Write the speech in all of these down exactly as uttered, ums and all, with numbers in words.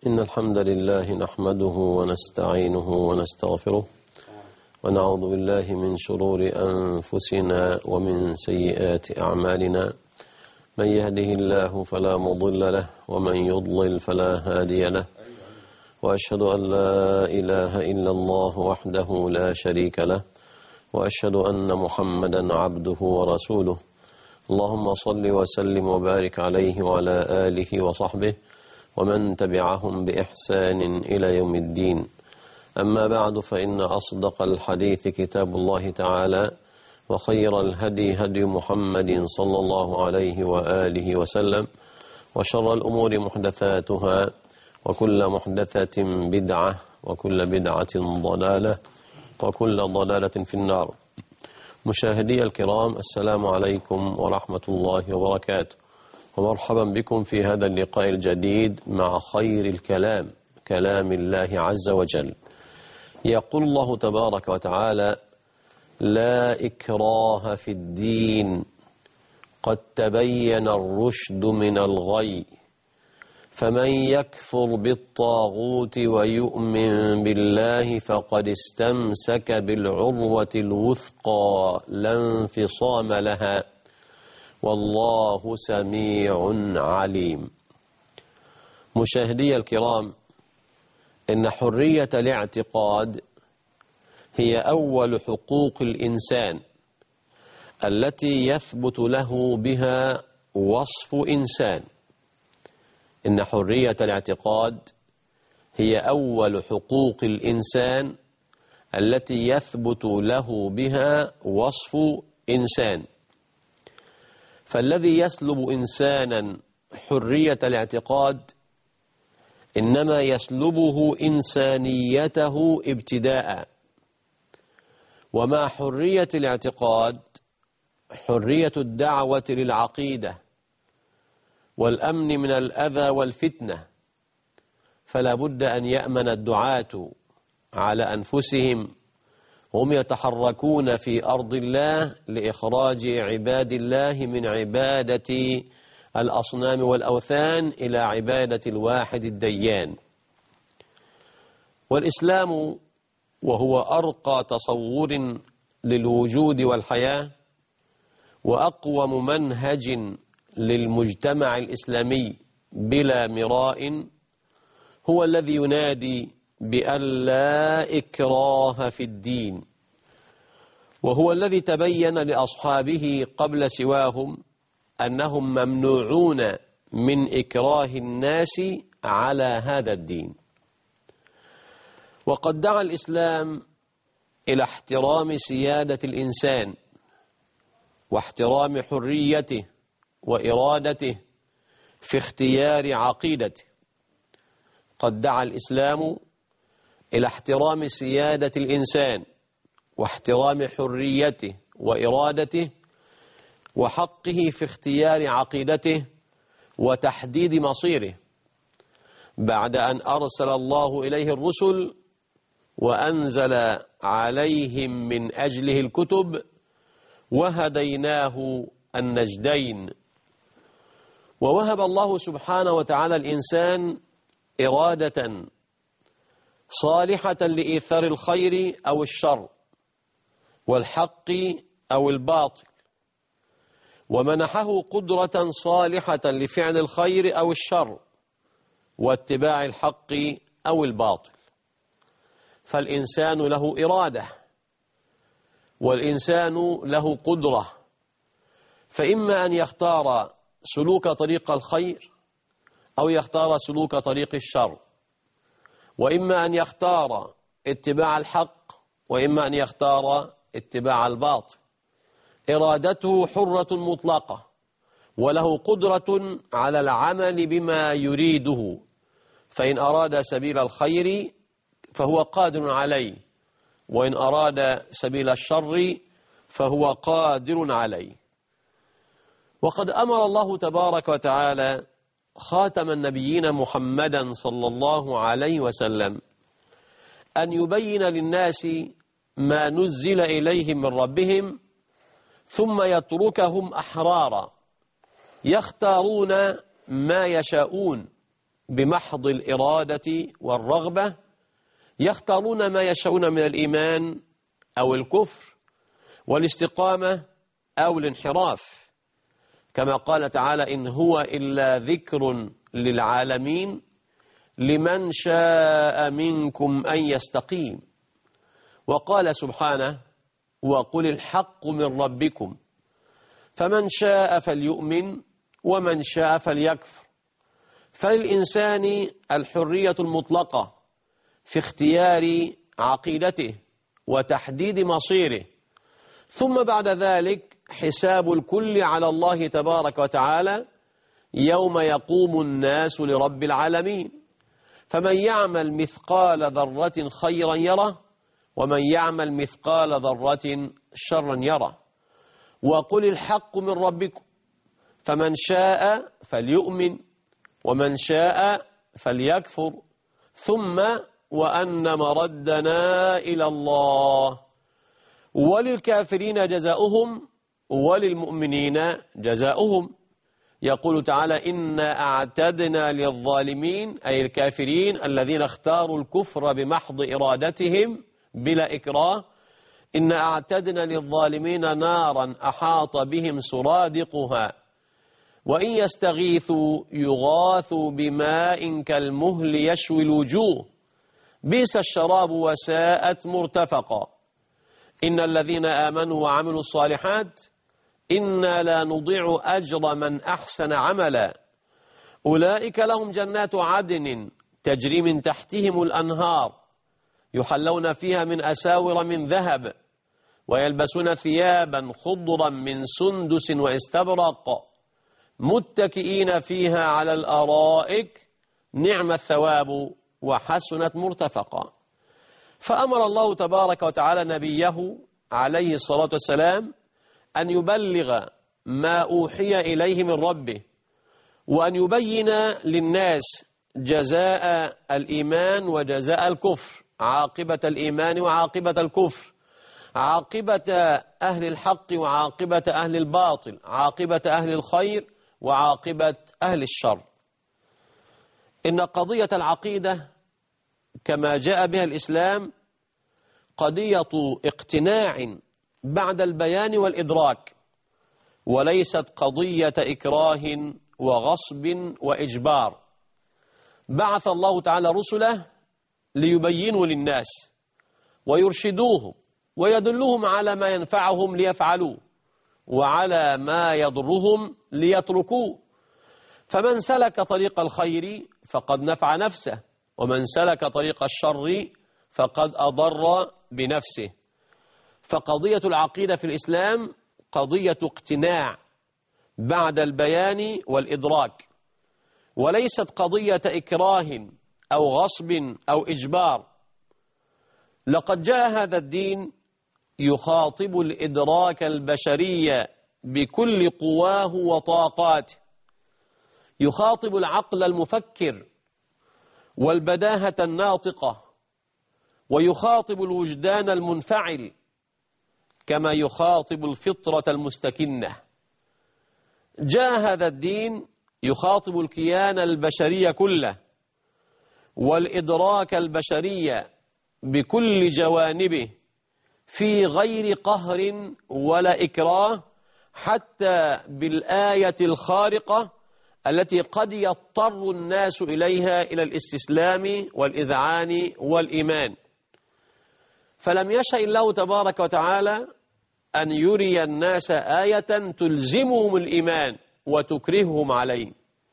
إن الحمد لله نحمده ونستعينه ونستغفره ونعوذ بالله من شرور أنفسنا ومن سيئات أعمالنا. من يهده الله فلا مضل له ومن يضلل فلا هادي له، وأشهد أن لا إله إلا الله وحده لا شريك له، وأشهد أن محمدا عبده ورسوله. اللهم صل وسلم وبارك عليه وعلى آله وصحبه ومن تبعهم بإحسان إلى يوم الدين. أما بعد، فإن أصدق الحديث كتاب الله تعالى، وخير الهدي هدي محمد صلى الله عليه وآله وسلم، وشر الأمور محدثاتها، وكل محدثة بدعة، وكل بدعة ضلالة، وكل ضلالة في النار. مشاهدي الكرام، السلام عليكم ورحمة الله وبركاته، ومرحبا بكم في هذا اللقاء الجديد مع خير الكلام، كلام الله عز وجل. يقول الله تبارك وتعالى: لا إكراه في الدين، قد تبين الرشد من الغي، فمن يكفر بالطاغوت ويؤمن بالله فقد استمسك بالعروة الوثقى لا انفصام لها، والله سميع عليم. مشاهدي الكرام، إن حرية الاعتقاد هي أول حقوق الإنسان التي يثبت له بها وصف إنسان. إن حرية الاعتقاد هي أول حقوق الإنسان التي يثبت له بها وصف إنسان. فالذي يسلب إنسانا حرية الاعتقاد إنما يسلبه إنسانيته ابتداء. ومع حرية الاعتقاد حرية الدعوة للعقيدة والأمن من الأذى والفتنة، فلا بد أن يأمن الدعاة على أنفسهم هم يتحركون في أرض الله لإخراج عباد الله من عبادة الأصنام والأوثان إلى عبادة الواحد الديان. والإسلام وهو أرقى تصور للوجود والحياة وأقوم منهج للمجتمع الإسلامي بلا مراء، هو الذي ينادي بأن لا إكراه في الدين، وهو الذي تبين لأصحابه قبل سواهم أنهم ممنوعون من إكراه الناس على هذا الدين. وقد دعا الإسلام إلى احترام سيادة الإنسان واحترام حريته وإرادته في اختيار عقيدته. قد دعا الإسلام إلى احترام سيادة الإنسان واحترام حريته وإرادته وحقه في اختيار عقيدته وتحديد مصيره، بعد أن أرسل الله إليه الرسل وأنزل عليهم من أجله الكتب وهديناه النجدين. ووهب الله سبحانه وتعالى الإنسان إرادة صالحة لإيثار الخير أو الشر والحق أو الباطل، ومنحه قدرة صالحة لفعل الخير أو الشر واتباع الحق أو الباطل. فالإنسان له إرادة والإنسان له قدرة، فإما أن يختار سلوك طريق الخير أو يختار سلوك طريق الشر، وإما أن يختار اتباع الحق وإما أن يختار اتباع الباطل. إرادته حرة مطلقة وله قدرة على العمل بما يريده، فإن أراد سبيل الخير فهو قادر عليه، وإن أراد سبيل الشر فهو قادر عليه. وقد أمر الله تبارك وتعالى خاتم النبيين محمدا صلى الله عليه وسلم أن يبين للناس ما نزل إليهم من ربهم، ثم يتركهم أحرارا يختارون ما يشاءون بمحض الإرادة والرغبة يختارون ما يشاءون من الإيمان أو الكفر والاستقامة أو الانحراف، كما قال تعالى: إن هو إلا ذكر للعالمين لمن شاء منكم أن يستقيم. وقال سبحانه: وقل الحق من ربكم فمن شاء فليؤمن ومن شاء فليكفر. فللإنسان الحرية المطلقة في اختيار عقيدته وتحديد مصيره، ثم بعد ذلك حساب الكل على الله تبارك وتعالى يوم يقوم الناس لرب العالمين. فمن يعمل مثقال ذرة خيرا يره ومن يعمل مثقال ذرة شرا يره. وقل الحق من ربكم فمن شاء فليؤمن ومن شاء فليكفر ثم وأن مردنا إلى الله وللكافرين جزاؤهم وللمؤمنين جزاؤهم. يقول تعالى: إنا أعتدنا للظالمين أي الكافرين الذين اختاروا الكفر بمحض إرادتهم بلا إكراه، إنا أعتدنا للظالمين نارا أحاط بهم سرادقها وإن يستغيثوا يغاثوا بماء كالمهل يشوي الوجوه بئس الشراب وساءت مرتفقا. إن الذين آمنوا وعملوا الصالحات إنا لا نضيع أجر من أحسن عملا أولئك لهم جنات عدن تجري من تحتهم الأنهار يحلون فيها من أساور من ذهب ويلبسون ثيابا خضرا من سندس واستبرق متكئين فيها على الأرائك نعم الثواب وحسنت مرتفقا. فأمر الله تبارك وتعالى نبيه عليه الصلاة والسلام أن يبلغ ما أوحي إليه من ربه وأن يبين للناس جزاء الإيمان وجزاء الكفر، عاقبة الإيمان وعاقبة الكفر، عاقبة أهل الحق وعاقبة أهل الباطل، عاقبة أهل الخير وعاقبة أهل الشر. إن قضية العقيدة كما جاء بها الإسلام قضية اقتناع بعد البيان والإدراك، وليست قضية إكراه وغصب وإجبار. بعث الله تعالى رسله ليبينوا للناس ويرشدوهم ويدلهم على ما ينفعهم ليفعلوه وعلى ما يضرهم ليتركوه. فمن سلك طريق الخير فقد نفع نفسه ومن سلك طريق الشر فقد أضر بنفسه. فقضية العقيدة في الإسلام قضية اقتناع بعد البيان والإدراك، وليست قضية إكراه أو غصب أو إجبار. لقد جاء هذا الدين يخاطب الإدراك البشري بكل قواه وطاقاته، يخاطب العقل المفكر والبداهة الناطقة، ويخاطب الوجدان المنفعل كما يخاطب الفطرة المستكنة. جاء هذا الدين يخاطب الكيان البشري كله والإدراك البشري بكل جوانبه في غير قهر ولا إكراه، حتى بالآية الخارقة التي قد يضطر الناس إليها إلى الاستسلام والإذعان والإيمان. فلم يشأ الله تبارك وتعالى أن يري الناس آية تلزمهم الإيمان وتكرههم عليه.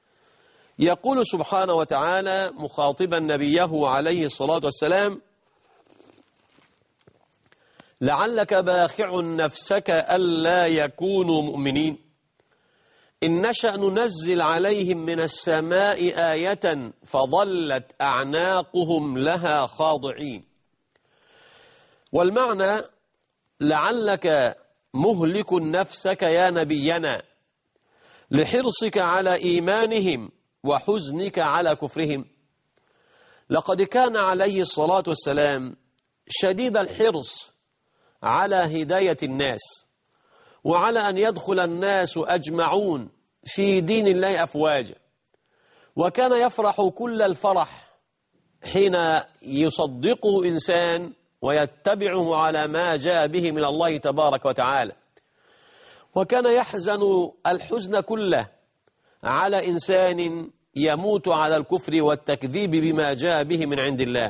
يقول سبحانه وتعالى مخاطبا نبيه عليه الصلاة والسلام: لعلك باخع نفسك ألا يكونوا مؤمنين إن نشأ ننزل عليهم من السماء آية فظلت أعناقهم لها خاضعين. والمعنى لعلك مهلك نفسك يا نبينا لحرصك على إيمانهم وحزنك على كفرهم. لقد كان عليه الصلاة والسلام شديد الحرص على هداية الناس وعلى أن يدخل الناس أجمعون في دين الله أفواجا، وكان يفرح كل الفرح حين يصدقه إنسان ويتبعه على ما جاء به من الله تبارك وتعالى، وكان يحزن الحزن كله على إنسان يموت على الكفر والتكذيب بما جاء به من عند الله.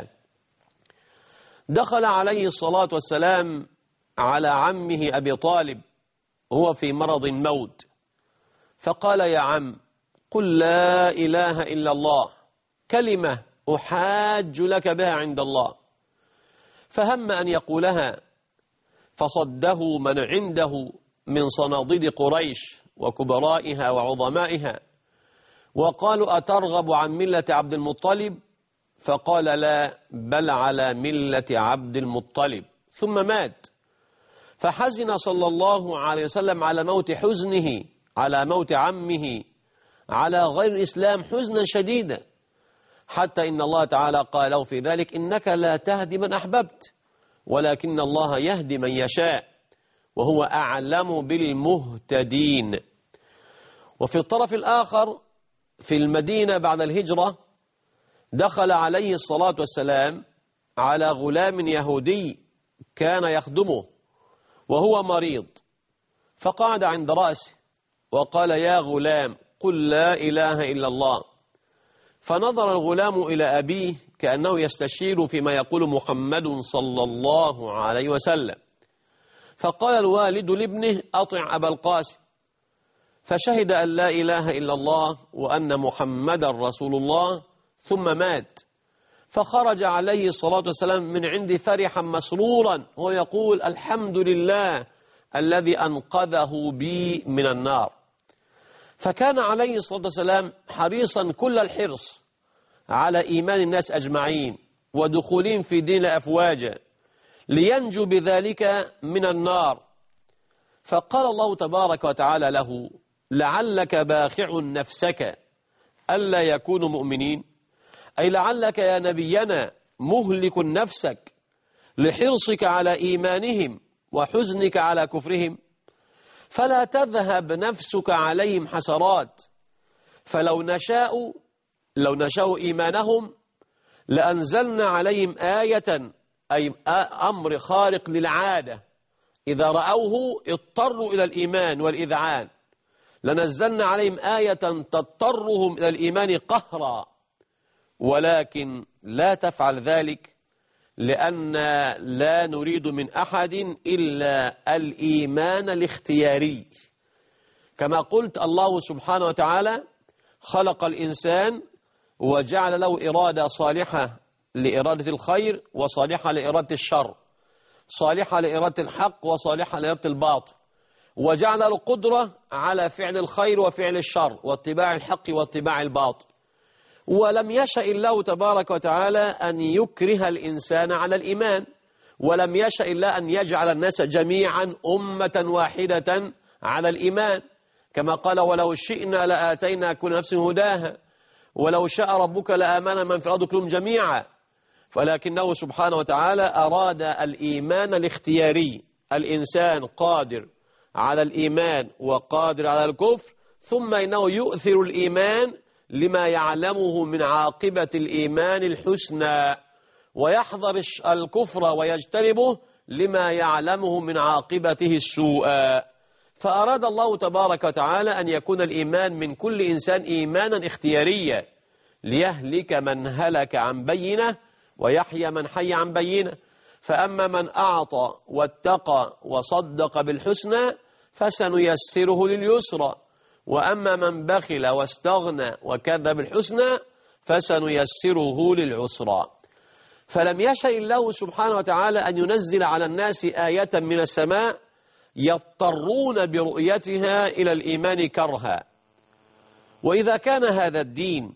دخل عليه الصلاة والسلام على عمه أبي طالب هو في مرض الموت، فقال: يا عم، قل لا إله إلا الله، كلمة أحاج لك بها عند الله. فهم أن يقولها، فصده من عنده من صناديد قريش وكبرائها وعظمائها، وقالوا: أترغب عن ملة عبد المطلب؟ فقال: لا، بل على ملة عبد المطلب. ثم مات. فحزن صلى الله عليه وسلم على موت حزنه على موت عمه على غير الإسلام حزنا شديدا، حتى إن الله تعالى قال له في ذلك: إنك لا تهدي من أحببت ولكن الله يهدي من يشاء وهو أعلم بالمهتدين. وفي الطرف الآخر في المدينة بعد الهجرة دخل عليه الصلاة والسلام على غلام يهودي كان يخدمه وهو مريض، فقعد عند رأسه وقال: يا غلام، قل لا إله إلا الله. فنظر الغلام إلى أبيه كأنه يستشير فيما يقول محمد صلى الله عليه وسلم، فقال الوالد لابنه: أطع أبا القاسم. فشهد أن لا إله إلا الله وأن محمد رسول الله، ثم مات. فخرج عليه الصلاة والسلام من عند فرحا مسرورا ويقول: الحمد لله الذي أنقذه بي من النار. فكان عليه الصلاة والسلام حريصا كل الحرص على إيمان الناس أجمعين ودخولهم في دين أفواجا لينجو بذلك من النار. فقال الله تبارك وتعالى له: لعلك باخع نفسك ألا يكونوا مؤمنين، أي لعلك يا نبينا مهلك نفسك لحرصك على إيمانهم وحزنك على كفرهم، فلا تذهب نفسك عليهم حسرات، فلو نشاء لو نشاء إيمانهم لأنزلنا عليهم آية، أي أمر خارق للعادة، إذا رأوه اضطروا إلى الإيمان والإذعان، لنزلنا عليهم آية تضطرهم إلى الإيمان قهرا، ولكن لا تفعل ذلك لأن لا نريد من أحد إلا الإيمان الاختياري. كما قلت، الله سبحانه وتعالى خلق الإنسان وجعل له إرادة صالحة لإرادة الخير وصالحة لإرادة الشر، صالحة لإرادة الحق وصالحة لإرادة الباطل، وجعل له قدرة على فعل الخير وفعل الشر واتباع الحق واتباع الباطل. ولم يشأ الله تبارك وتعالى أن يكره الإنسان على الإيمان، ولم يشأ الله أن يجعل الناس جميعا أمة واحدة على الإيمان، كما قال: ولو شئنا لآتينا كل نفس هداها ولو شاء ربك لآمن من في الأرض كلهم جميعا. فلكنه سبحانه وتعالى أراد الإيمان الاختياري، الإنسان قادر على الإيمان وقادر على الكفر، ثم إنه يؤثر الإيمان لما يعلمه من عاقبة الإيمان الحسنى، ويحذر الكفر ويجتنبه لما يعلمه من عاقبته السوء. فأراد الله تبارك وتعالى أن يكون الإيمان من كل إنسان إيمانا اختياريا، ليهلك من هلك عن بينه ويحيى من حي عن بينه. فأما من أعطى واتقى وصدق بالحسنى فسنيسره لليسرى، وأما من بخل واستغنى وكذب بالحسنى فسنيسره للعسرى. فلم يشأ الله سبحانه وتعالى أن ينزل على الناس آية من السماء يضطرون برؤيتها إلى الإيمان كرها. وإذا كان هذا الدين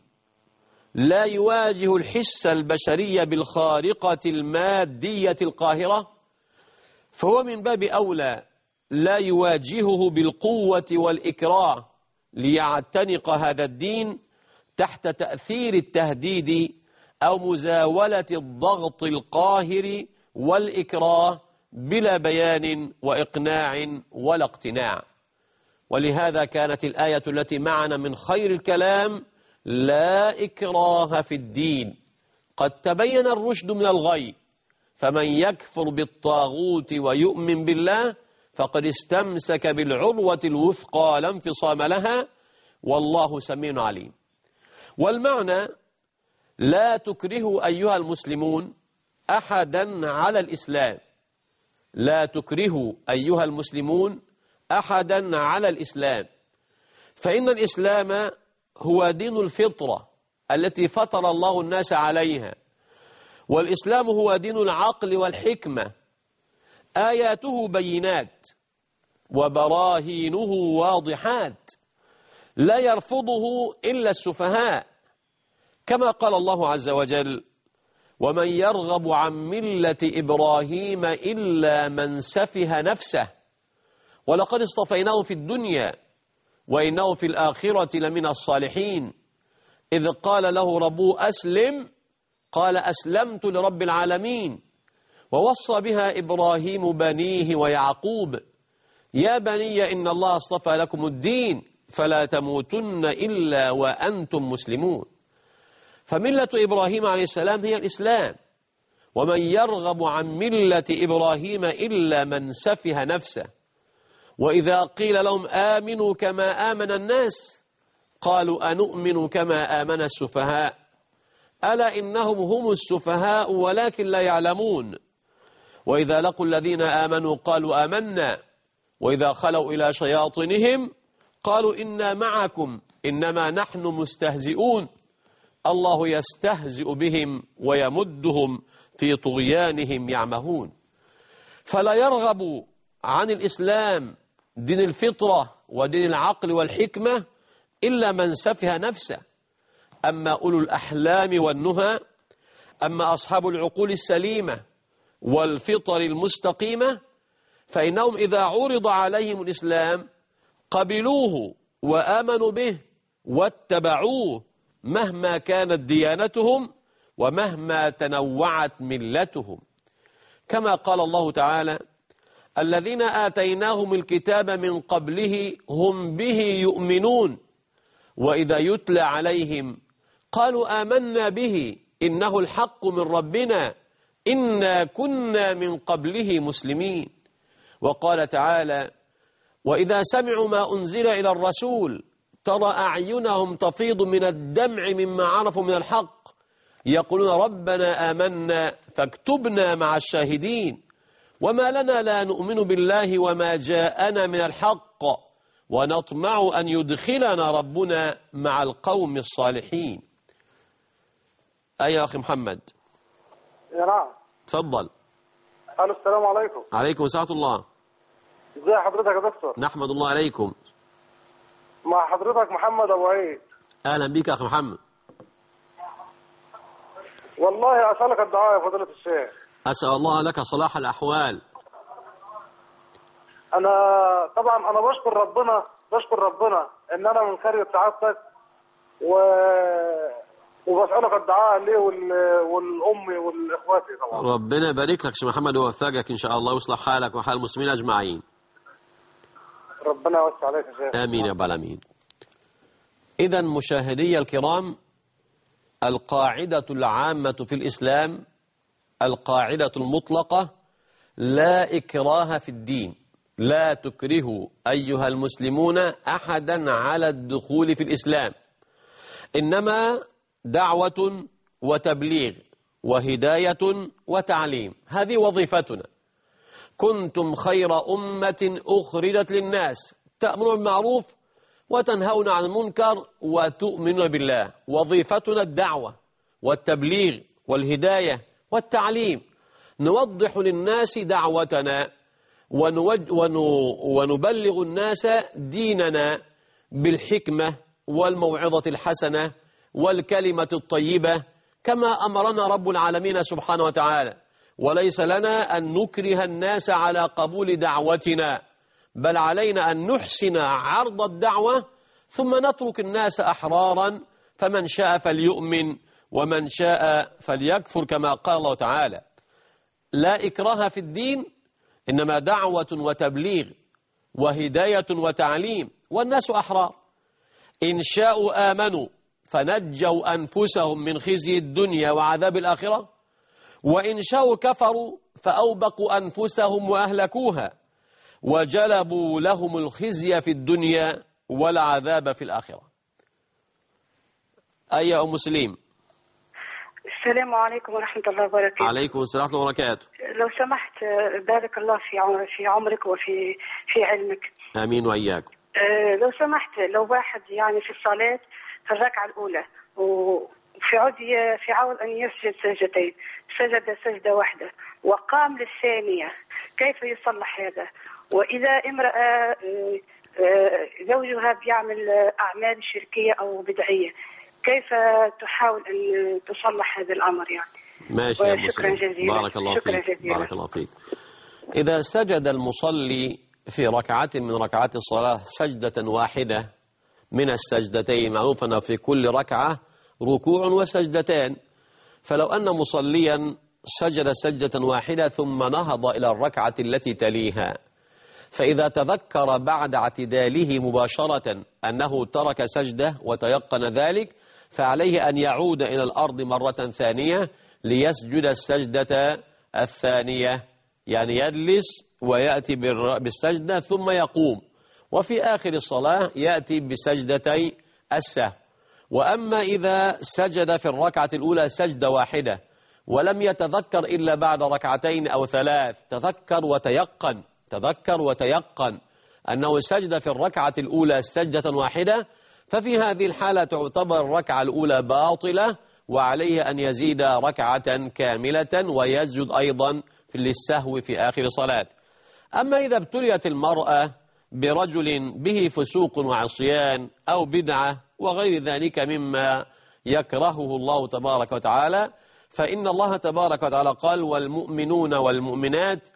لا يواجه الحس البشري بالخارقة المادية القاهرة، فهو من باب أولى لا يواجهه بالقوة والإكراه ليعتنق هذا الدين تحت تأثير التهديد أو مزاولة الضغط القاهر والإكراه بلا بيان وإقناع ولا اقتناع. ولهذا كانت الآية التي معنا من خير الكلام لا إكراه في الدين قد تبين الرشد من الغي فمن يكفر بالطاغوت ويؤمن بالله فقد استمسك بالعروة الوثقى لا انفصام لها والله سميع عليم. والمعنى لا تكرهوا أيها المسلمون أحدا على الإسلام، لا تكرهوا أيها المسلمون أحدا على الإسلام، فإن الإسلام هو دين الفطرة التي فطر الله الناس عليها، والإسلام هو دين العقل والحكمة، آياته بينات وبراهينه واضحات لا يرفضه إلا السفهاء، كما قال الله عز وجل: ومن يرغب عن ملة إبراهيم إلا من سفه نفسه ولقد اصطفيناه في الدنيا وإنه في الآخرة لمن الصالحين إذ قال له ربه أسلم قال أسلمت لرب العالمين ووصى بها إبراهيم بنيه ويعقوب يا بني إن الله اصطفى لكم الدين فلا تموتن إلا وأنتم مسلمون. فملة إبراهيم عليه السلام هي الإسلام، ومن يرغب عن ملة إبراهيم إلا من سفه نفسه. وإذا قيل لهم آمنوا كما آمن الناس قالوا أنؤمن كما آمن السفهاء ألا إنهم هم السفهاء ولكن لا يعلمون. وإذا لقوا الذين آمنوا قالوا آمنا وإذا خلوا إلى شياطينهم قالوا إنا معكم إنما نحن مستهزئون الله يستهزئ بهم ويمدهم في طغيانهم يعمهون. فلا يرغب عن الإسلام دين الفطرة ودين العقل والحكمة إلا من سفه نفسه. أما أولو الأحلام والنهى، أما أصحاب العقول السليمة والفطر المستقيمة، فإنهم إذا عرض عليهم الإسلام قبلوه وآمنوا به واتبعوه مهما كانت ديانتهم ومهما تنوعت ملتهم، كما قال الله تعالى: الذين آتيناهم الكتاب من قبله هم به يؤمنون وإذا يتلى عليهم قالوا آمنا به إنه الحق من ربنا إنا كنا من قبله مسلمين. وقال تعالى: وإذا سمعوا ما أنزل إلى الرسول ترى أعينهم تفيض من الدمع مما عرفوا من الحق يقولون ربنا آمنا فاكتبنا مع الشاهدين وما لنا لا نؤمن بالله وما جاءنا من الحق ونطمع أن يدخلنا ربنا مع القوم الصالحين. أي يا أخي محمد؟ يا نعم. تفضل. ألو السلام عليكم. عليكم ورحمة الله. ازي حضرتك يا دكتور؟ نحمد الله عليكم. مع حضرتك محمد أبو عيد. أهلا بك يا أخي محمد. والله أسألك الدعاء يا فضيلة الشيخ. أسأل الله لك صلاح الأحوال. أنا طبعا أنا بشكر ربنا بشكر ربنا إن أنا من خير سعادتك و... وبسألك الدعاء ليه وال... والأمي والإخواتي طبعا. ربنا يبارك لك يا محمد ويوفقك إن شاء الله ويصلح حالك وحال المسلمين أجمعين. ربنا يوسع عليك يا شيخ. آمين يا رب العالمين. إذا مشاهدي الكرام، القاعدة العامة في الإسلام القاعدة المطلقة لا إكراه في الدين، لا تكرهوا أيها المسلمون أحدا على الدخول في الإسلام، إنما دعوة وتبليغ وهداية وتعليم، هذه وظيفتنا. كنتم خير أمة أخرجت للناس تأمرون بالمعروف وتنهون عن المنكر وتؤمنون بالله. وظيفتنا الدعوة والتبليغ والهداية والتعليم، نوضح للناس دعوتنا ونوج ونبلغ الناس ديننا بالحكمة والموعظة الحسنة والكلمة الطيبة كما أمرنا رب العالمين سبحانه وتعالى. وليس لنا أن نكره الناس على قبول دعوتنا، بل علينا أن نحسن عرض الدعوة ثم نترك الناس أحرارا، فمن شاء فليؤمن ومن شاء فليكفر، كما قال الله تعالى: لا إكراه في الدين، إنما دعوة وتبليغ وهداية وتعليم، والناس أحرار، إن شاءوا آمنوا فنجوا أنفسهم من خزي الدنيا وعذاب الآخرة، وإن شاءوا كفروا فأوبقوا أنفسهم وأهلكوها وجلبوا لهم الخزي في الدنيا والعذاب في الآخرة. أيها مسلم. السلام عليكم ورحمة الله وبركاته. عليكم السلام ورحمة الله وبركاته. لو سمحت، بارك الله في في عمرك وفي في علمك. آمين وإياكم. أه لو سمحت، لو واحد يعني في الصلاة في الركعة الأولى وفي عود في عاود أن يسجد سجدتين، سجد سجدة واحدة وقام للثانية، كيف يصلح هذا؟ وإذا امرأة زوجها بيعمل أعمال شركية أو بدعية، كيف تحاول أن تصلح هذا الأمر يعني؟ ماشي يا أبو شكرا جزيلا. بارك الله شكرا فيك. جزيلا. بارك الله فيك. إذا سجد المصلي في ركعة من ركعات الصلاة سجدة واحدة من السجدتين، معروف أن في كل ركعة ركوع وسجدتان، فلو أن مصليا سجد سجدة واحدة ثم نهض إلى الركعة التي تليها، فإذا تذكر بعد اعتداله مباشرة أنه ترك سجدة وتيقن ذلك، فعليه أن يعود إلى الأرض مرة ثانية ليسجد السجدة الثانية، يعني يجلس ويأتي بالسجدة ثم يقوم، وفي آخر الصلاة يأتي بسجدتي السهو. وأما إذا سجد في الركعة الأولى سجدة واحدة ولم يتذكر إلا بعد ركعتين أو ثلاث، تذكر وتيقن تذكر وتيقن أنه سجد في الركعة الأولى سجدة واحدة، ففي هذه الحالة تعتبر الركعة الأولى باطلة، وعليه أن يزيد ركعة كاملة ويسجد أيضا في للسهو في آخر صلاة. أما إذا ابتليت المرأة برجل به فسوق وعصيان أو بدعة وغير ذلك مما يكرهه الله تبارك وتعالى، فإن الله تبارك وتعالى قال: والمؤمنون والمؤمنات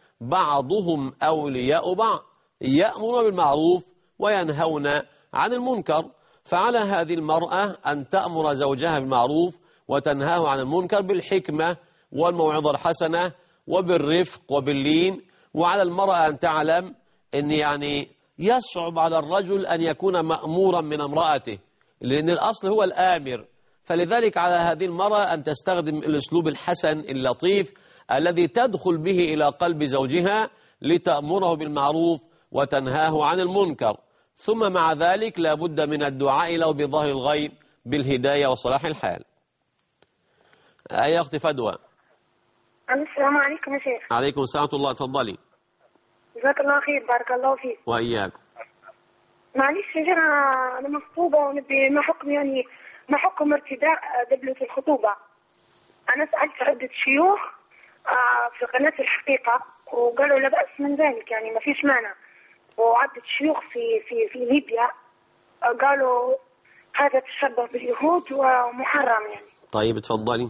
بعضهم أولياء بعض يأمرون بالمعروف وينهون عن المنكر. فعلى هذه المرأة أن تأمر زوجها بالمعروف وتنهاه عن المنكر بالحكمة والموعظة الحسنة وبالرفق وباللين. وعلى المرأة أن تعلم أن يعني يصعب على الرجل أن يكون مأمورا من امرأته، لأن الأصل هو الآمر، فلذلك على هذه المرأة أن تستخدم الأسلوب الحسن اللطيف الذي تدخل به إلى قلب زوجها لتأمره بالمعروف وتنهاه عن المنكر، ثم مع ذلك لا بد من الدعاء له بظهر الغيب بالهداية وصلاح الحال. أي أختي فدوى. السلام عليكم يا شيخ. عليكم السلام ورحمة الله. تفضلي. جزاك الله خير، بارك الله فيك. وإياكم. معلش يا شيخ، أنا مخطوبة ونبي ما حكم يعني ما حكم ارتداء دبلة الخطوبة؟ أنا سألت عدة شيوخ في قناة الحقيقة وقالوا لا بأس من ذلك، يعني ما فيش مانع، وعدة شيوخ في في في ليبيا قالوا هذا تشبه باليهود ومحرم يعني. طيب تفضلي.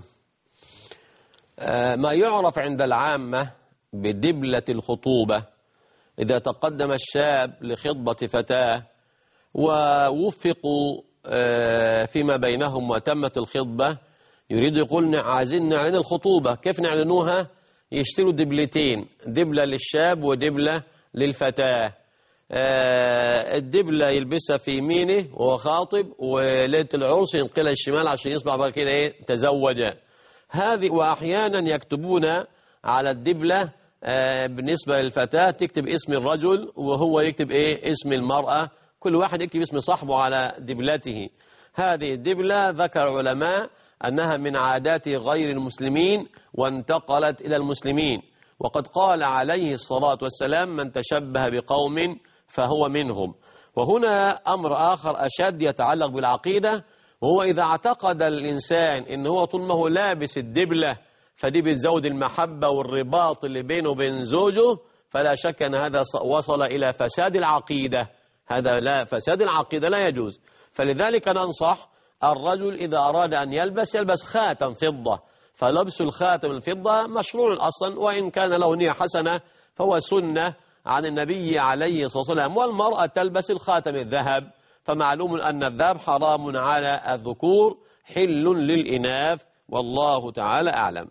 آه ما يعرف عند العامة بدبلة الخطوبة، إذا تقدم الشاب لخطبة فتاة ووفقوا آه فيما بينهم وتمت الخطبة، يريد يقول عايزين نعلن الخطوبة، كيف نعلنوها؟ يشتروا دبلتين، دبلة للشاب ودبلة للفتاة. آه الدبلة يلبسها في يمينه وهو خاطب، وليلة العرس ينقلها الشمال عشان يصبح بقى كده ايه تزوج. هذه وأحيانا يكتبون على الدبلة آه بالنسبة للفتاة تكتب اسم الرجل وهو يكتب ايه اسم المرأة، كل واحد يكتب اسم صاحبه على دبلته. هذه الدبلة ذكر العلماء أنها من عادات غير المسلمين وانتقلت إلى المسلمين، وقد قال عليه الصلاة والسلام: من تشبه بقوم فهو منهم. وهنا أمر آخر أشد يتعلق بالعقيدة، وهو إذا اعتقد الإنسان إن هو طول ما هو لابس الدبلة فدي بتزود المحبة والرباط اللي بينه وبين زوجه، فلا شك أن هذا وصل إلى فساد العقيدة. هذا لا فساد العقيدة لا يجوز. فلذلك ننصح الرجل إذا أراد أن يلبس يلبس خاتم فضة، فلبس الخاتم الفضة مشروع أصلا، وإن كان له نية حسنة فهو سنة عن النبي عليه الصلاة والسلام. والمرأة تلبس الخاتم الذهب، فمعلوم أن الذهب حرام على الذكور حل للإناث، والله تعالى أعلم.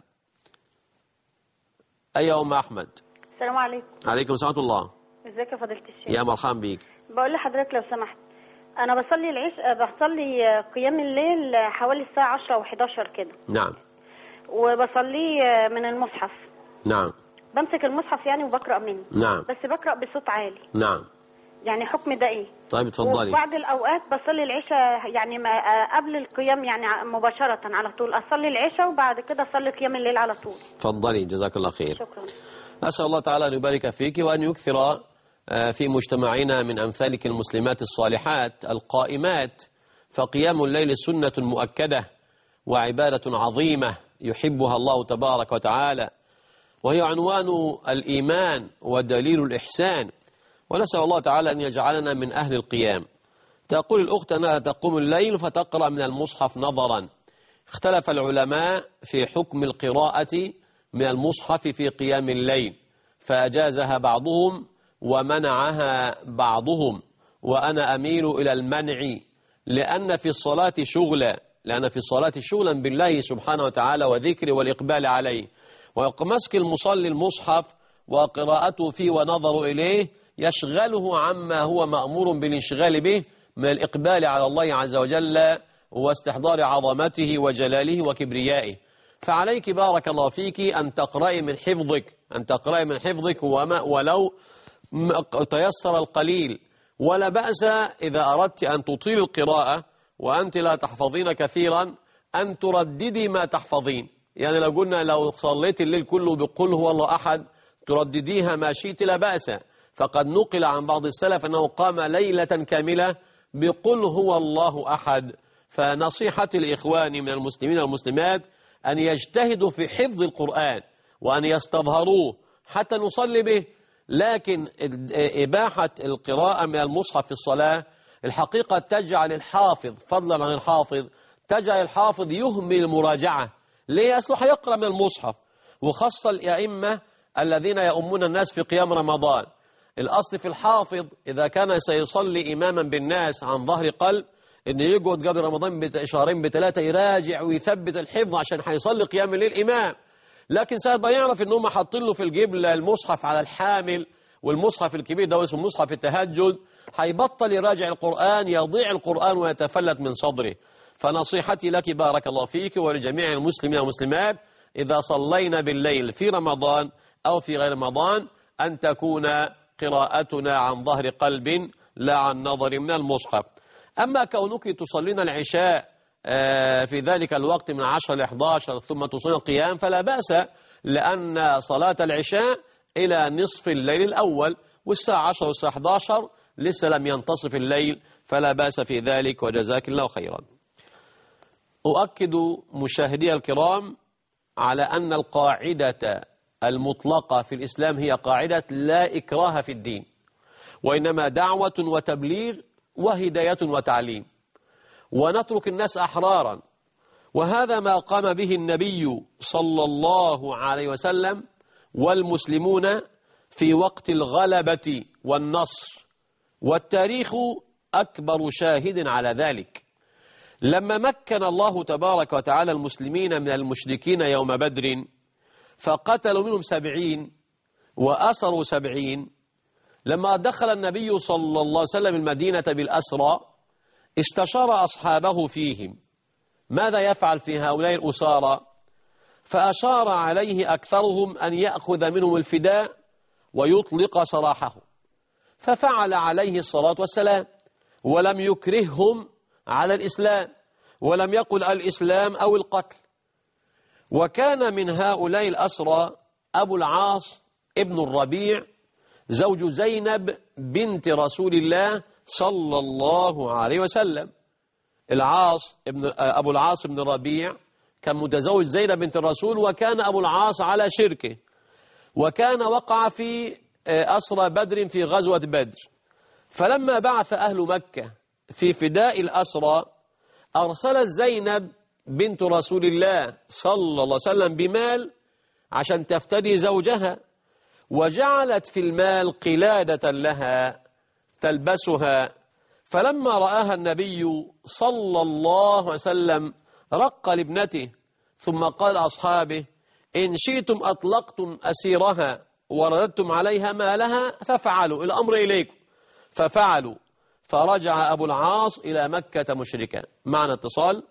أيها أم أحمد. السلام عليكم. عليكم السلام ورحمة الله. ازيك يا فضيلة الشيخ؟ يا مرحبا بيك. بقول لحضرتك لو سمحت، أنا بصلي العشاء، بصلي قيام الليل حوالي الساعة عشرة أو حداشر كده. نعم. وبصليه من المصحف. نعم. بمسك المصحف يعني وبقرأ منه. نعم. بس بقرأ بصوت عالي. نعم. يعني حكم ده إيه؟ طيب اتفضلي. وبعض الأوقات بصلي العشاء يعني ما قبل القيام يعني مباشرة على طول، أصلي العشاء وبعد كده أصلي قيام الليل على طول. اتفضلي جزاك الله خير. شكرا. أسأل الله تعالى أن يبارك فيك وأن يكثر في مجتمعنا من أمثالك المسلمات الصالحات القائمات، فقيام الليل سنة مؤكدة وعبادة عظيمة يحبها الله تبارك وتعالى، وهي عنوان الإيمان ودليل الإحسان، ونسأل الله تعالى أن يجعلنا من أهل القيام. تقول الأخت أنها تقوم الليل فتقرأ من المصحف نظرا. اختلف العلماء في حكم القراءة من المصحف في قيام الليل، فأجازها بعضهم ومنعها بعضهم، وأنا أميل إلى المنع، لأن في الصلاة شغلا لأن في الصلاة شغلا بالله سبحانه وتعالى وذكر والإقبال عليه، ومسك المصلي المصحف وقراءته فيه ونظر إليه يشغله عما هو مأمور بالانشغال به من الإقبال على الله عز وجل واستحضار عظمته وجلاله وكبريائه. فعليك بارك الله فيك أن تقرأي من حفظك أن تقرأي من حفظك وما ولو تيسر القليل، ولا بأس إذا أردت أن تطيل القراءة وأنت لا تحفظين كثيرا أن ترددي ما تحفظين. يعني لو قلنا لو صليت الليل كله بقل هو الله أحد تردديها ما شئت لا بأس، فقد نقل عن بعض السلف أنه قام ليلة كاملة بقل هو الله أحد. فنصيحة الإخوان من المسلمين والمسلمات أن يجتهدوا في حفظ القرآن وأن يستظهروه حتى نصلي به، لكن إباحة القراءة من المصحف في الصلاة الحقيقة تجعل الحافظ فضلا عن الحافظ تجعل الحافظ يهمل المراجعة. ليه؟ أصله يقرأ من المصحف، وخاصة الأئمة الذين يؤمون الناس في قيام رمضان. الأصل في الحافظ إذا كان سيصلي إماما بالناس عن ظهر قلب إنه يقعد قبل رمضان بشهرين بثلاثة يراجع ويثبت الحفظ عشان هيصلي قيام الليل إمام. لكن ساعة ما يعرف إن هم حاطين له في الجيب المصحف على الحامل، والمصحف الكبير ده اسمه مصحف التهجد، هيبطل يراجع القرآن، يضيع القرآن ويتفلت من صدره. فنصيحتي لك بارك الله فيك ولجميع المسلمين والمسلمات إذا صلينا بالليل في رمضان أو في غير رمضان أن تكون قراءتنا عن ظهر قلب لا عن نظر من المصحف. أما كونك تصلين العشاء في ذلك الوقت من عشرة إلى إحدى عشر ثم تصلين القيام فلا بأس، لأن صلاة العشاء إلى نصف الليل الأول، والساعة عشرة والساعة إحدى عشر لسه لم ينتصف الليل، فلا بأس في ذلك وجزاك الله خيرا. أؤكد مشاهدي الكرام على أن القاعدة المطلقة في الإسلام هي قاعدة لا إكراه في الدين، وإنما دعوة وتبليغ وهداية وتعليم، ونترك الناس أحرارا. وهذا ما قام به النبي صلى الله عليه وسلم والمسلمون في وقت الغلبة والنصر، والتاريخ أكبر شاهد على ذلك. لما مكن الله تبارك وتعالى المسلمين من المشركين يوم بدر فقتلوا منهم سبعين وأسروا سبعين، لما دخل النبي صلى الله عليه وسلم المدينة بالأسرى استشار أصحابه فيهم ماذا يفعل في هؤلاء الأسارى، فأشار عليه أكثرهم أن يأخذ منهم الفداء ويطلق سراحه، ففعل عليه الصلاة والسلام ولم يكرههم على الإسلام ولم يقل الإسلام أو القتل. وكان من هؤلاء الأسرى أبو العاص ابن الربيع زوج زينب بنت رسول الله صلى الله عليه وسلم. العاص ابن أبو العاص بن الربيع كان متزوج زينب بنت الرسول، وكان أبو العاص على شركه، وكان وقع في أسرى بدر في غزوة بدر. فلما بعث أهل مكة في فداء الأسرى أرسلت زينب بنت رسول الله صلى الله عليه وسلم بمال عشان تفتدي زوجها، وجعلت في المال قلادة لها تلبسها. فلما رآها النبي صلى الله عليه وسلم رق لابنته، ثم قال أصحابه إن شئتم أطلقتم أسيرها ورددتم عليها مالها ففعلوا، الأمر إليكم. ففعلوا، فرجع أبو العاص إلى مكة مشركا. معنا اتصال.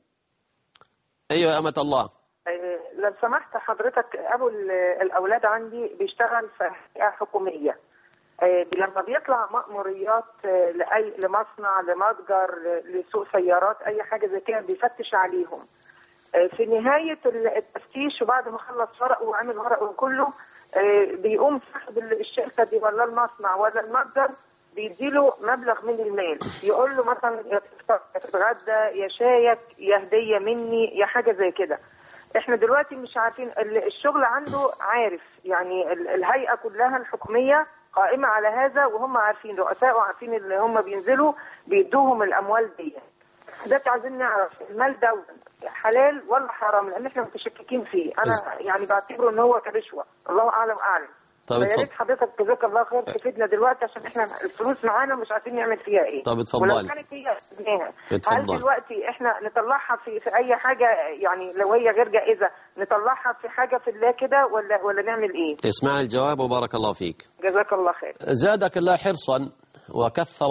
أيوة يا أمة الله. لو سمحت حضرتك، أبو الأولاد عندي بيشتغل في هيئة حكومية. لما بيطلع مأموريات لأي لمصنع لمتجر لسوق سيارات أي حاجة زي كده بيفتش عليهم. في نهاية التفتيش وبعد ما خلص ورقه وعمل ورقه كله بيقوم صاحب الشركة دي ولا المصنع ولا المتجر بيديله مبلغ من المال، يقول له مثلا يا تتغدى يا شايك يا هدية مني يا حاجة زي كده. احنا دلوقتي مش عارفين الشغل عنده، عارف يعني الهيئة كلها الحكومية قائمة على هذا وهم عارفين، رؤساء وعارفين اللي هم بينزلوا بيدوهم الأموال دي. ده عايزين نعرف المال ده حلال ولا حرام، لأن احنا متشككين فيه. أنا يعني بعتبره إن هو كرشوة، الله أعلم أعلم. طب يا ريت حضرتك جزاك الله خير تفيدنا دلوقتي عشان احنا الفلوس معانا مش عارفين نعمل فيها ايه. طب اتفضلي. ولو كانت هي هل دلوقتي احنا نطلعها في في اي حاجه، يعني لو هي غير جائزه نطلعها في حاجه في الله كده ولا ولا نعمل ايه؟ تسمع الجواب وبارك الله فيك. جزاك الله خير. زادك الله حرصا وكثر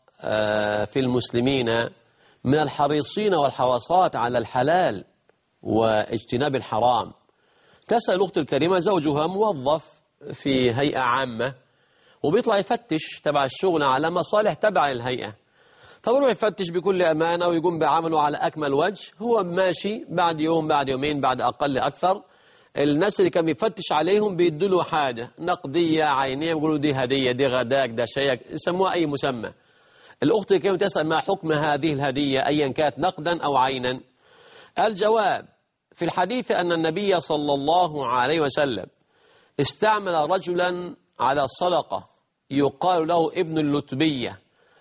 في المسلمين من الحريصين والحرصات على الحلال واجتناب الحرام. تسأل أختي الكريمة زوجها موظف في هيئة عامة وبيطلع يفتش تبع الشغل على مصالح تبع الهيئة، فبروح يفتش بكل أمانة ويقوم بعمله على أكمل وجه. هو ماشي بعد يوم بعد يومين بعد أقل أكثر الناس اللي كان بيفتش عليهم بيدوا له حاجة نقدية عينية، يقولوا دي هدية دي غداك ده شيك، يسموها أي مسمى. الأخت الكريمة تسأل ما حكم هذه الهدية أيا كانت نقدا أو عينا. الجواب في الحديث أن النبي صلى الله عليه وسلم استعمل رجلا على صدقة يقال له ابن اللتبية،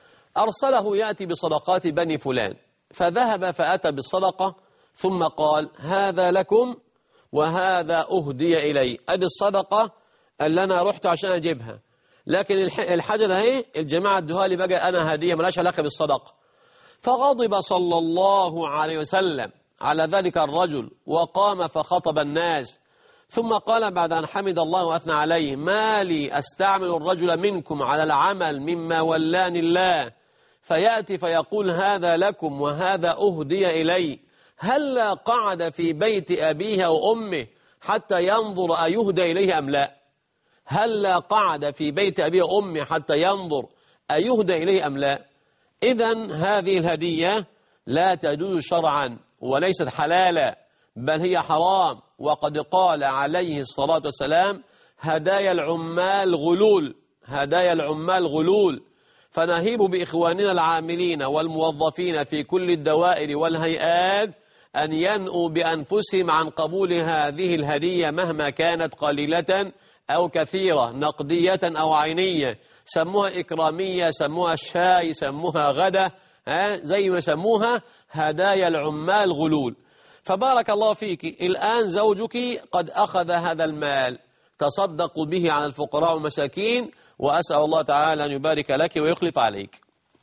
أرسله يأتي بصدقات بني فلان، فذهب فأتى بالصدقة ثم قال هذا لكم وهذا أهدي إلي. أدي الصدقة اللي أنا رحت عشان أجيبها، لكن الحاجة هي الجماعة ادوها لي بقى أنا هدية ملاش علاقة بالصدقة. فغضب صلى الله عليه وسلم على ذلك الرجل وقام فخطب الناس، ثم قال بعد أن حمد الله وأثنى عليه ما لي أستعمل الرجل منكم على العمل مما ولاني الله فيأتي فيقول هذا لكم وهذا أهدي إلي، هل قعد في بيت أبيه وأمه حتى ينظر أيهدى إليه أم لا؟ هل قعد في بيت أبيه وأمه حتى ينظر أيهدى إليه أم لا؟ إذن هذه الهدية لا تجوز شرعا وليست حلالا بل هي حرام. وقد قال عليه الصلاة والسلام هدايا العمال غلول، هدايا العمال غلول. فنهيب بإخواننا العاملين والموظفين في كل الدوائر والهيئات أن ينؤوا بأنفسهم عن قبول هذه الهدية مهما كانت قليلة أو كثيرة نقدية أو عينية، سموها إكرامية سموها شاي سموها غدا، زي ما سموها هدايا العمال غلول. فبارك الله فيك، الآن زوجك قد أخذ هذا المال تصدقوا به عن الفقراء والمساكين، وأسأل الله تعالى أن يبارك لك ويخلف عليك.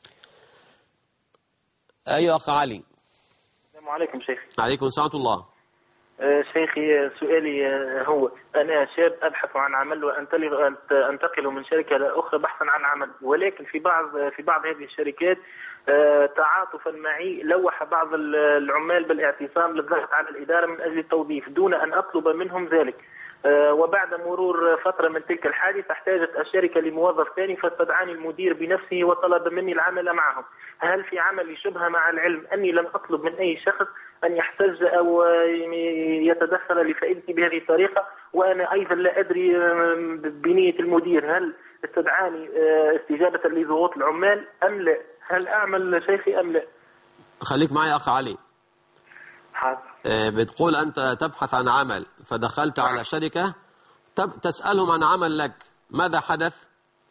أيها أخ علي. السلام عليكم شيخي. عليكم السلام ورحمة الله. أه شيخي سؤالي هو أنا شاب أبحث عن عمل وأنتقل من شركة لأخرى بحثا عن عمل، ولكن في بعض في بعض هذه الشركات أه تعاطفا معي لوح بعض العمال بالاعتصام للضغط على الإدارة من أجل التوظيف دون أن أطلب منهم ذلك. أه وبعد مرور فترة من تلك الحادثة احتاجت الشركة لموظف ثاني فاستدعاني المدير بنفسه وطلب مني العمل معهم. هل في عملي شبهة مع العلم أني لم أطلب من أي شخص أن يحتج أو يتدخل لفائدتي بهذه الطريقة، وأنا أيضا لا أدري بنية المدير هل استدعاني استجابة لضغوط العمال أم لا؟ هل أعمل شيخي أم لا؟ خليك معي أخ علي. حاضر. بتقول أنت تبحث عن عمل فدخلت على شركة تسألهم عن عمل لك، ماذا حدث؟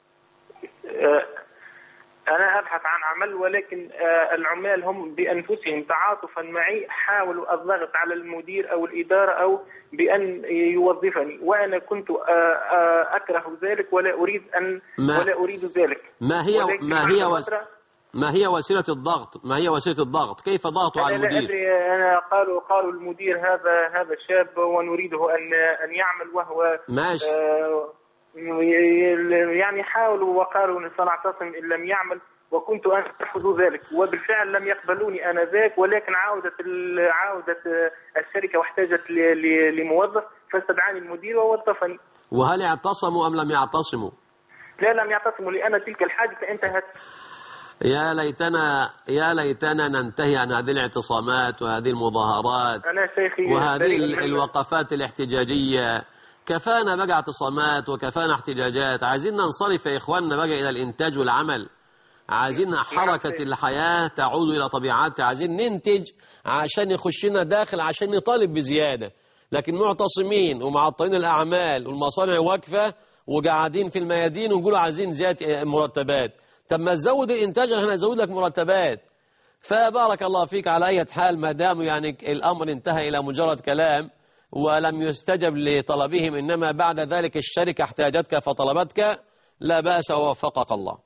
أنا أبحث عن عمل ولكن العمال هم بأنفسهم تعاطفا معي حاولوا الضغط على المدير أو الإدارة أو بأن يوظفني، وأنا كنت أكره ذلك ولا أريد أن ما ولا أريد ذلك. ما هي ما هي وس... ما هي وسيلة الضغط؟ ما هي وسيلة الضغط؟ كيف ضغطوا على المدير؟ أنا لا أدري. أنا قالوا قالوا المدير هذا هذا الشاب ونريده أن أن يعمل وهو ماشي. آه يعني حاولوا وقالوا سنعتصم إن لم يعمل، وكنت أنا أرفض ذلك، وبالفعل لم يقبلوني آنذاك، ولكن عاودت عاودت الشركة واحتاجت لموظف فاستدعاني المدير ووظفني. وهل اعتصموا أم لم يعتصموا؟ لا، لم يعتصموا، لأن تلك الحادثة انتهت. يا ليتنا يا ليتنا ننتهي عن هذه الاعتصامات وهذه المظاهرات أنا شيخي وهذه الوقفات الاحتجاجية. كفانا بقى اعتصامات وكفانا احتجاجات، عايزين ننصرف يا إخواننا بقى إلى الإنتاج والعمل، عايزين حركة الحياة تعود إلى طبيعتها، عايزين ننتج عشان يخشنا داخل عشان نطالب بزيادة، لكن معتصمين ومعطلين الأعمال والمصانع واقفة وقاعدين في الميادين ونقولوا عايزين زيادة مرتبات. طب ما تزود الإنتاج عشان هنزود لك مرتبات. فبارك الله فيك. على أي حال ما دام يعني الأمر انتهى إلى مجرد كلام ولم يستجب لطلبهم، إنما بعد ذلك الشركة احتاجتك فطلبتك، لا بأس ووفقك الله.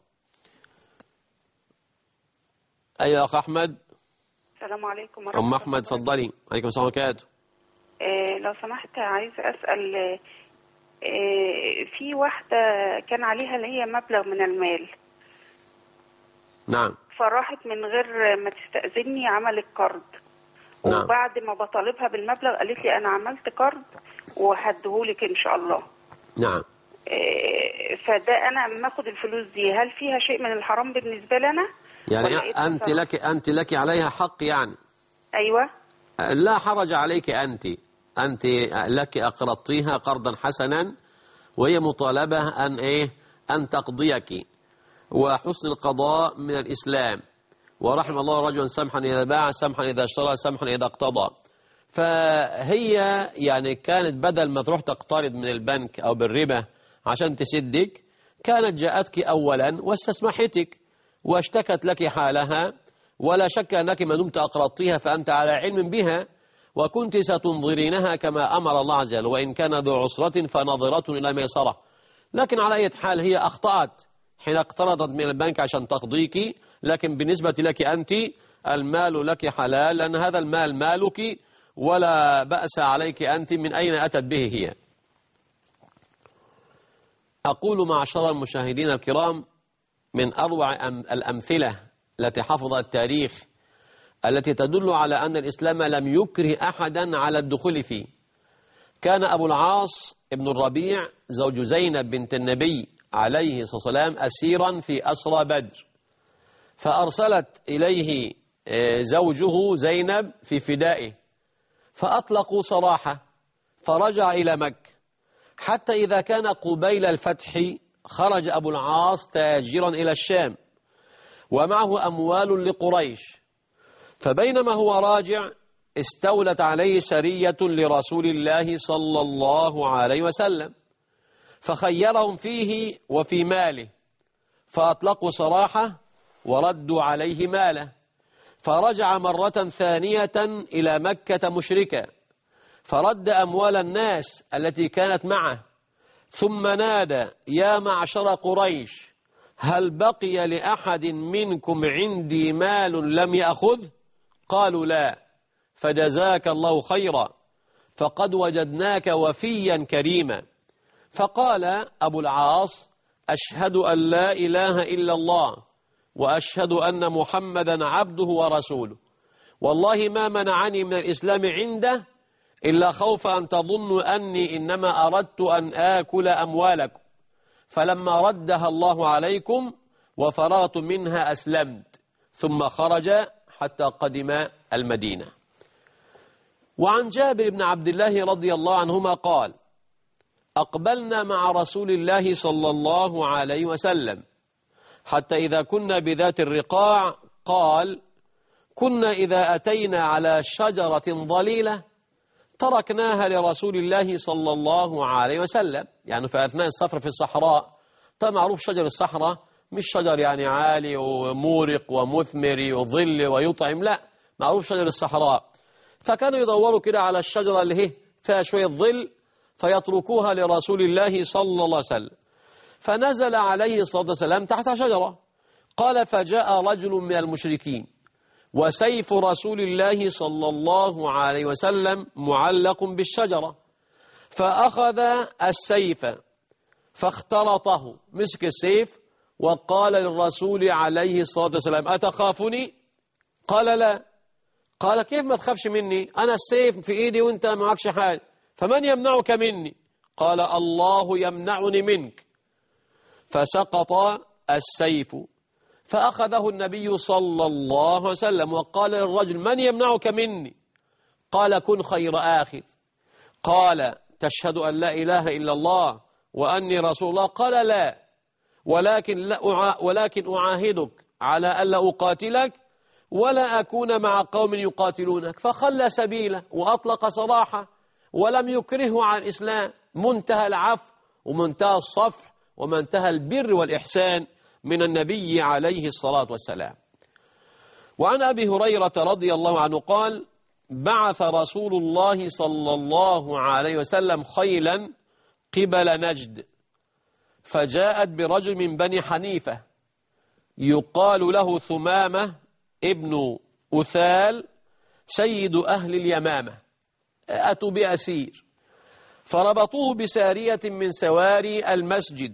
أيها أخ أحمد. السلام عليكم ورحمة الله. أم أحمد تفضلي. عليكم السلام وبركاته. إيه لو سمحت عايز أسأل، إيه في واحدة كان عليها اللي هي مبلغ من المال. نعم. فراحت من غير ما تستأذني عملت قرض. نعم. وبعد ما بطالبها بالمبلغ قالت لي أنا عملت قرض وهديهولك إن شاء الله. نعم. إيه فده أنا أما أخد الفلوس دي هل فيها شيء من الحرام بالنسبة لنا؟ يعني أنت لك أنت لك عليها حق يعني. أيوة. لا حرج عليك، أنت أنت لك أقرضتيها قرضا حسنا وهي مطالبة أن إيه أن تقضيك، وحسن القضاء من الإسلام، ورحم الله رجلا سمحا إذا باع سمحا إذا اشترى سمحا إذا اقتضى. فهي يعني كانت بدل ما تروح تقترض من البنك أو بالربا عشان تسدك، كانت جاءتك أولا واستسمحتك واشتكت لك حالها، ولا شك أنك ما دمت أقرضتها فأنت على علم بها وكنت ستنظرينها كما أمر الله عز وجل، وإن كان ذو عسرة فنظرة إلى ميسرة. لكن على أي حال هي أخطأت حين اقترضت من البنك عشان تقضيك، لكن بالنسبة لك أنت المال لك حلال، لأن هذا المال مالك ولا بأس عليك أنت من أين أتت به هي. أقول معشر المشاهدين الكرام، من أروع الأمثلة التي حفظ التاريخ التي تدل على أن الإسلام لم يكره أحدا على الدخول فيه، كان أبو العاص ابن الربيع زوج زينب بنت النبي عليه الصلاة والسلام أسيرا في أسرى بدر، فأرسلت إليه زوجه زينب في فدائه، فأطلقوا سراحه، فرجع إلى مكة، حتى إذا كان قبيل الفتح خرج أبو العاص تاجرا إلى الشام ومعه أموال لقريش، فبينما هو راجع استولت عليه سرية لرسول الله صلى الله عليه وسلم، فخيرهم فيه وفي ماله، فأطلقوا سراحه وردوا عليه ماله، فرجع مرة ثانية إلى مكة مشركا، فرد أموال الناس التي كانت معه، ثم نادى يا معشر قريش هل بقي لأحد منكم عندي مال لم يأخذ؟ قالوا لا، فجزاك الله خيرا فقد وجدناك وفيا كريما. فقال أبو العاص أشهد أن لا إله إلا الله وأشهد أن محمدا عبده ورسوله، والله ما منعني من الإسلام عنده إلا خوف أن تظنوا أني إنما أردت أن آكل أموالكم، فلما ردها الله عليكم وفرغت منها أسلمت، ثم خرج حتى قدم المدينة. وعن جابر بن عبد الله رضي الله عنهما قال أقبلنا مع رسول الله صلى الله عليه وسلم حتى إذا كنا بذات الرقاع قال كنا إذا أتينا على شجرة ضليلة تركناها لرسول الله صلى الله عليه وسلم، يعني في أثناء السفر في الصحراء. طبعا معروف شجر الصحراء مش شجر يعني عالي ومورق ومثمر وظل ويطعم، لا، معروف شجر الصحراء. فكانوا يدوروا كده على الشجرة اللي هي فيها شوية ظل فيتركوها لرسول الله صلى الله عليه وسلم، فنزل عليه الصلاة والسلام تحت شجرة. قال فجاء رجل من المشركين وسيف رسول الله صلى الله عليه وسلم معلق بالشجرة، فأخذ السيف فاخترطه، مسك السيف وقال للرسول عليه الصلاة والسلام أتخافني؟ قال لا. قال كيف ما تخافش مني؟ أنا السيف في إيدي وأنت معكش حاجة، فمن يمنعك مني؟ قال الله يمنعني منك. فسقط السيف، فأخذه النبي صلى الله عليه وسلم وقال للرجل من يمنعك مني؟ قال كن خير آخذ. قال تشهد أن لا إله إلا الله وأني رسول الله؟ قال لا، ولكن, لا أع... ولكن أعاهدك على ألا أقاتلك ولا أكون مع قوم يقاتلونك. فخلى سبيله وأطلق سراحه ولم يكرهه على الإسلام. منتهى العفو ومنتهى الصفح ومنتهى البر والإحسان من النبي عليه الصلاة والسلام. وعن أبي هريرة رضي الله عنه قال بعث رسول الله صلى الله عليه وسلم خيلا قبل نجد، فجاءت برجل من بني حنيفة يقال له ثمامة ابن أثال سيد أهل اليمامة. أتوا بأسير فربطوه بسارية من سواري المسجد،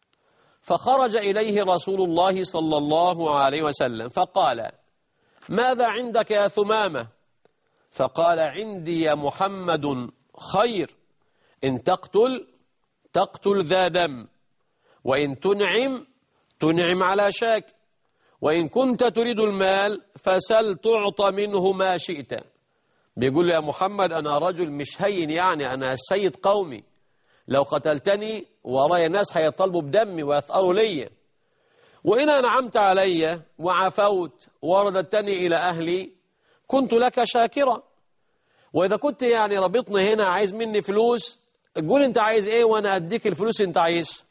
فخرج إليه رسول الله صلى الله عليه وسلم فقال ماذا عندك يا ثمامة؟ فقال عندي يا محمد خير، إن تقتل تقتل ذا دم، وإن تنعم تنعم على شاك، وإن كنت تريد المال فسل تعطى منه ما شئت. بيقول يا محمد أنا رجل مش هين، يعني أنا سيد قومي، لو قتلتني ورايا ناس هيطلبوا بدمي ويثأروا لي، وإن أنعمت علي وعفوت ورددتني إلى أهلي كنت لك شاكرا، وإذا كنت يعني ربطني هنا عايز مني فلوس قول أنت عايز إيه وأنا أديك الفلوس أنت عايز.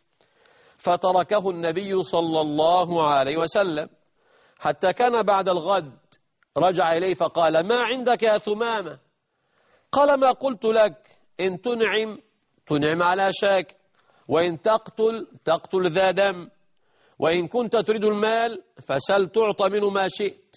فتركه النبي صلى الله عليه وسلم حتى كان بعد الغد رجع إليه فقال ما عندك يا ثمامة؟ قال ما قلت لك، إن تنعم تنعم على شاك، وإن تقتل تقتل ذا دم، وإن كنت تريد المال فسل تعطى منه ما شئت.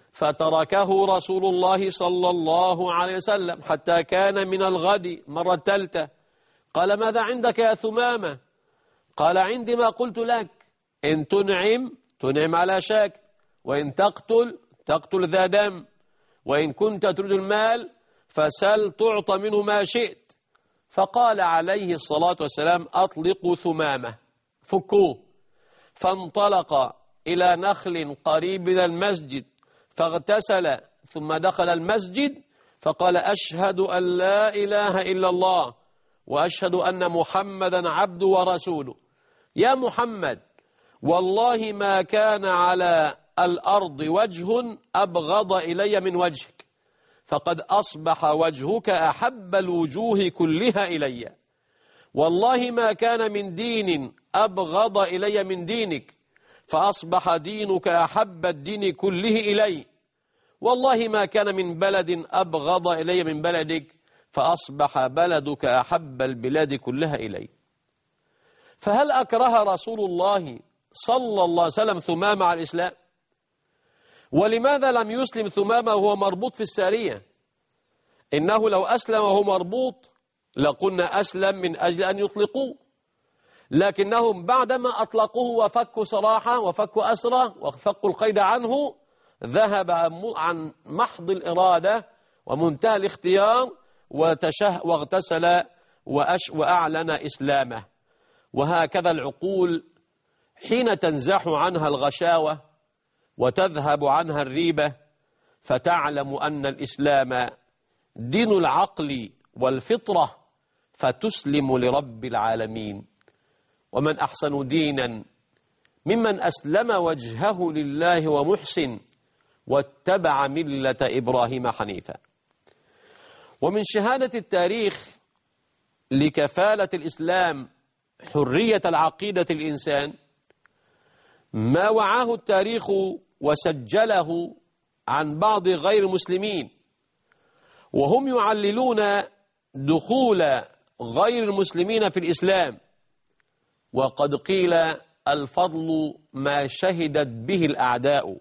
فتركه رسول الله صلى الله عليه وسلم حتى كان من الغد مرة ثالثة. قال ماذا عندك يا ثمامة؟ قال عندي ما قلت لك، إن تنعم تنعم على شاك، وإن تقتل تقتل ذا دم، وإن كنت تريد المال فسل تعطى منه ما شئت. فقال عليه الصلاة والسلام أطلقوا ثمامة، فكوه. فانطلق إلى نخل قريب من المسجد فاغتسل ثم دخل المسجد فقال أشهد أن لا إله إلا الله وأشهد أن محمدا عبده ورسوله. يا محمد والله ما كان على الأرض وجه أبغض إلي من وجهك، فقد أصبح وجهك أحب الوجوه كلها إلي، والله ما كان من دين أبغض إلي من دينك، فأصبح دينك أحب الدين كله إلي، والله ما كان من بلد أبغض إلي من بلدك، فأصبح بلدك أحب البلاد كلها إلي. فهل أكره رسول الله صلى الله عليه وسلم ثمامة على الإسلام؟ ولماذا لم يسلم ثمامة وهو مربوط في السارية؟ إنه لو أسلم وهو مربوط لقلنا أسلم من أجل أن يطلقوه، لكنهم بعدما أطلقوه وفكوا سراحه وفكوا أسره وفكوا القيد عنه ذهب عن محض الإرادة ومنتهى الاختيار وتشه واغتسل وأش وأعلن إسلامه. وهكذا العقول حين تنزح عنها الغشاوة وتذهب عنها الريبة فتعلم أن الإسلام دين العقل والفطرة فتسلم لرب العالمين. ومن أحسن دينا ممن أسلم وجهه لله ومحسن واتبع ملة إبراهيم حنيفا. ومن شهادة التاريخ لكفالة الإسلام حرية العقيدة الإنسان ما وعاه التاريخ وسجله عن بعض غير المسلمين، وهم يعللون دخول غير المسلمين في الإسلام، وقد قيل الفضل ما شهدت به الأعداء.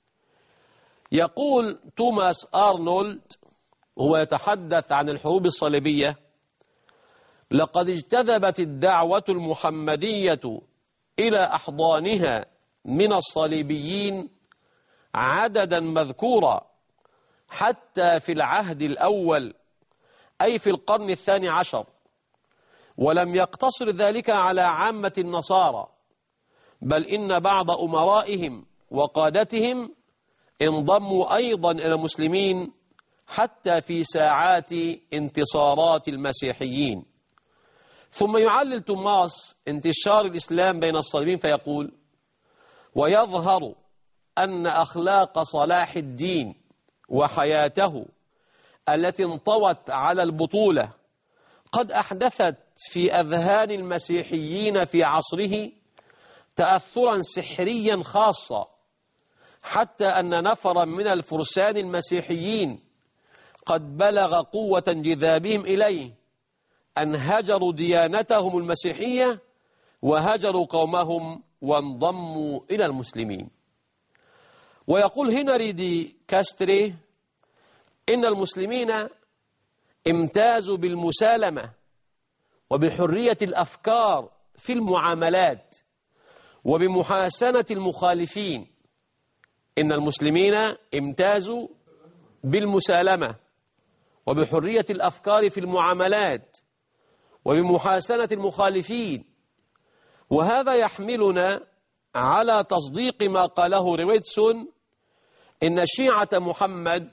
يقول توماس أرنولد هو يتحدث عن الحروب الصليبية: لقد اجتذبت الدعوة المحمدية إلى أحضانها من الصليبيين عددا مذكورا حتى في العهد الأول أي في القرن الثاني عشر، ولم يقتصر ذلك على عامة النصارى، بل إن بعض أمرائهم وقادتهم انضموا أيضا إلى المسلمين حتى في ساعات انتصارات المسيحيين. ثم يعلل توماس انتشار الإسلام بين الصليبيين فيقول: ويظهر أن أخلاق صلاح الدين وحياته التي انطوت على البطولة قد أحدثت في أذهان المسيحيين في عصره تأثرا سحريا خاصا، حتى أن نفرا من الفرسان المسيحيين قد بلغ قوة انجذابهم إليه أن هجروا ديانتهم المسيحية وهجروا قومهم وانضموا إلى المسلمين. ويقول هنري دي كاستري إن المسلمين امتازوا بالمسالمة وبحرية الأفكار في المعاملات وبمحاسنة المخالفين. إن المسلمين امتازوا بالمسالمة وبحرية الأفكار في المعاملات وبمحاسنة المخالفين، وهذا يحملنا على تصديق ما قاله رويتسون إن شيعة محمد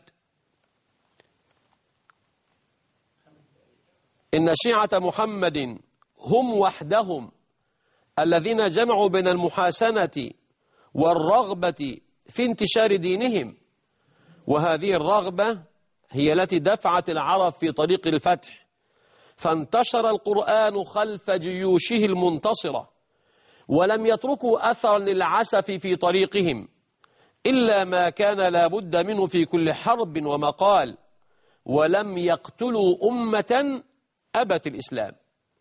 إن شيعة محمد هم وحدهم الذين جمعوا بين المحاسنة والرغبة في انتشار دينهم، وهذه الرغبة هي التي دفعت العرب في طريق الفتح، فانتشر القرآن خلف جيوشه المنتصرة، ولم يتركوا أثرا للعسف في طريقهم إلا ما كان لا بد منه في كل حرب ومقال، ولم يقتلوا أمة أبت الإسلام.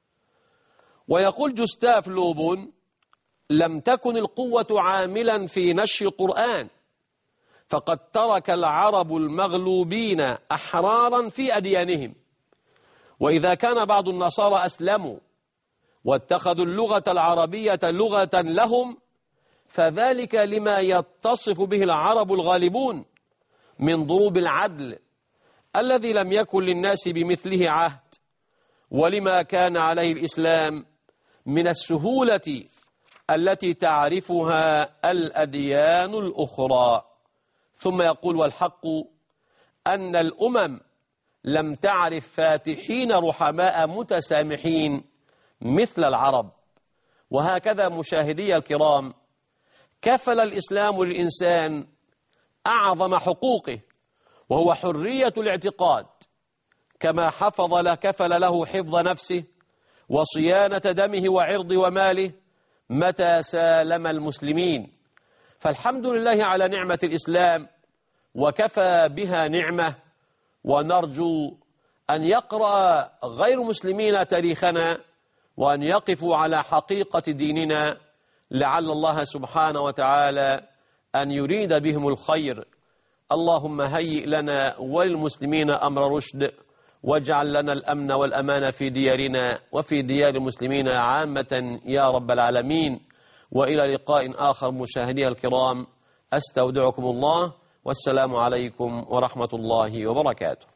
ويقول جوستاف لوبون: لم تكن القوة عاملا في نشر القرآن، فقد ترك العرب المغلوبين أحرارا في أديانهم، وإذا كان بعض النصارى أسلموا واتخذوا اللغة العربية لغة لهم فذلك لما يتصف به العرب الغالبون من ضروب العدل الذي لم يكن للناس بمثله عهد، ولما كان عليه الإسلام من السهولة التي تعرفها الأديان الأخرى. ثم يقول: والحق أن الأمم لم تعرف فاتحين رحماء متسامحين مثل العرب. وهكذا مشاهدي الكرام كفل الإسلام للإنسان أعظم حقوقه وهو حرية الاعتقاد، كما حفظ له كفل له حفظ نفسه وصيانة دمه وعرضه وماله متى سالم المسلمين. فالحمد لله على نعمة الإسلام وكفى بها نعمة، ونرجو أن يقرأ غير مسلمين تاريخنا وأن يقفوا على حقيقة ديننا، لعل الله سبحانه وتعالى أن يريد بهم الخير. اللهم هيئ لنا وللمسلمين أمر رشد، واجعل لنا الأمن والأمان في ديارنا وفي ديار المسلمين عامة يا رب العالمين. وإلى لقاء آخر مشاهدي الكرام، أستودعكم الله، والسلام عليكم ورحمة الله وبركاته.